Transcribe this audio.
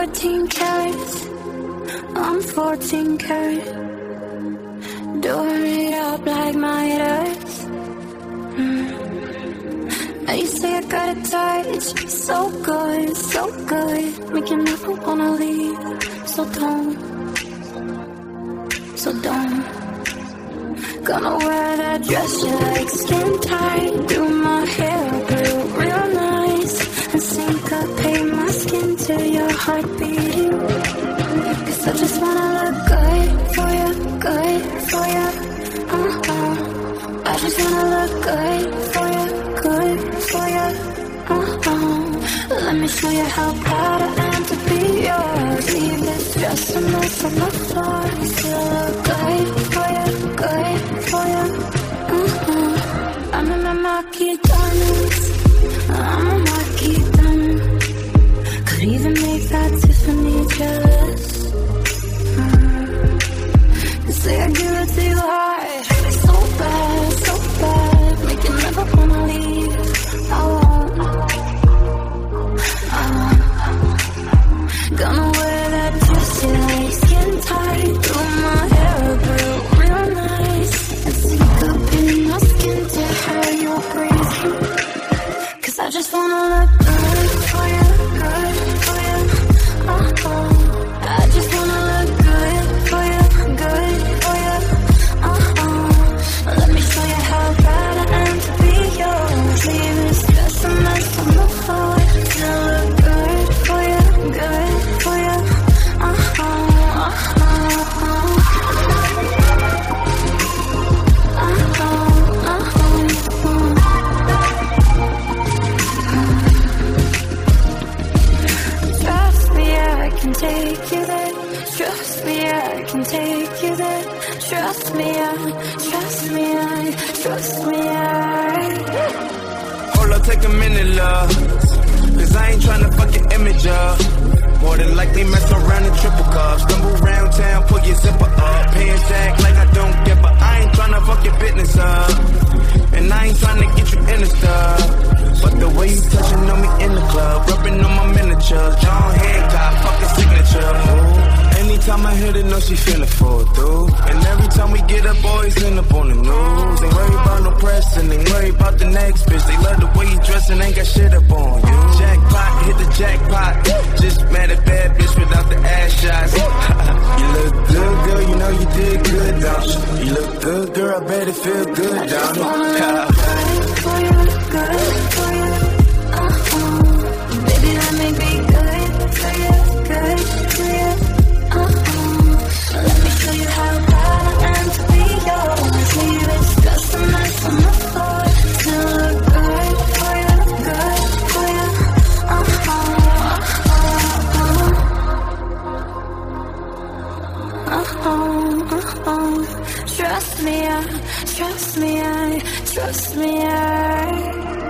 14 carats, I'm 14 karat. Doing it up like Midas. Now you say I got a touch, so good, so good. Make you never wanna leave, so don't. Gonna wear that dress you like, skin tight. Do my hair up real nice, and syncopate my skin to your heart beating. Cause I just wanna look good for you, good for you. I just wanna look good for you, good for you. Let me show you how proud I am to be yours. Leave this dress a mess on the floor. Still look good for you, good for you. I'm in my marquee diamonds, I'm a marquee diamond. Could even make that Tiffany jealous. You say I give it to you hard, so bad, make you never wanna leave. I won't. Gonna wear that juicy like skin tight. Do my hair up real nice, and syncopate my skin to how you're breathing. Cause I just wanna look good for you, good for you. I just wanna look good for you, good for you. Let me show you how proud I am to be yours. Leave this dress a mess on the floor. Still look good for you, good for you. Trust me, I can take you there. Trust me, I can take you there. Trust me, trust me, Hold up, take a minute, love. Cause I ain't tryna fuck your image up. More than likely mess around in triple cups. Stumble around town, pull your zipper up. Paying tag like I don't give a. I ain't tryna fuck your business up. And I ain't tryna get you in the stuff. But the way you touching on me in the club, rubbing on my miniatures, John Hancock, fucking signature. Ooh. Anytime I hit it, know she finna fall through. And every time we get up, boys end up on the news. Ain't worried about no pressing, ain't worried about the next bitch. They love the way you dressing, ain't got shit up on you. Jackpot, hit the jackpot. Just mad at bad bitch without the ass shots. You look good, girl, you know you did good, don't you? You look good, girl, I bet it feel good, don't you? good for you, good for you. Baby, let me be good for you, good for you. Let me show you how proud I am to be yours. Leave this dress a mess on the floor. Still look good for you, good for you. Trust me, trust me, trust me.